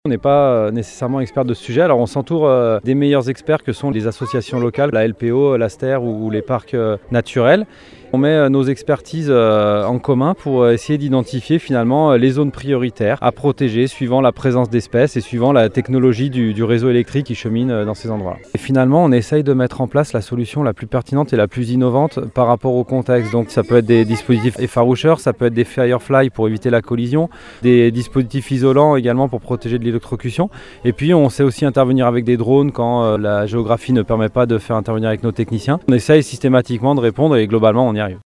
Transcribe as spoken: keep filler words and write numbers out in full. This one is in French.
On n'est pas nécessairement expert de ce sujet, alors on s'entoure des meilleurs experts que sont les associations locales, la L P O, l'Aster ou les parcs naturels. On met nos expertises en commun pour essayer d'identifier finalement les zones prioritaires à protéger suivant la présence d'espèces et suivant la technologie du, du réseau électrique qui chemine dans ces endroits-là. Et finalement, on essaye de mettre en place la solution la plus pertinente et la plus innovante par rapport au contexte. Donc ça peut être des dispositifs effaroucheurs, ça peut être des firefly pour éviter la collision, des dispositifs isolants également pour protéger de l'électrocution. Et puis on sait aussi intervenir avec des drones quand la géographie ne permet pas de faire intervenir avec nos techniciens. On essaye systématiquement de répondre et globalement on y arrive.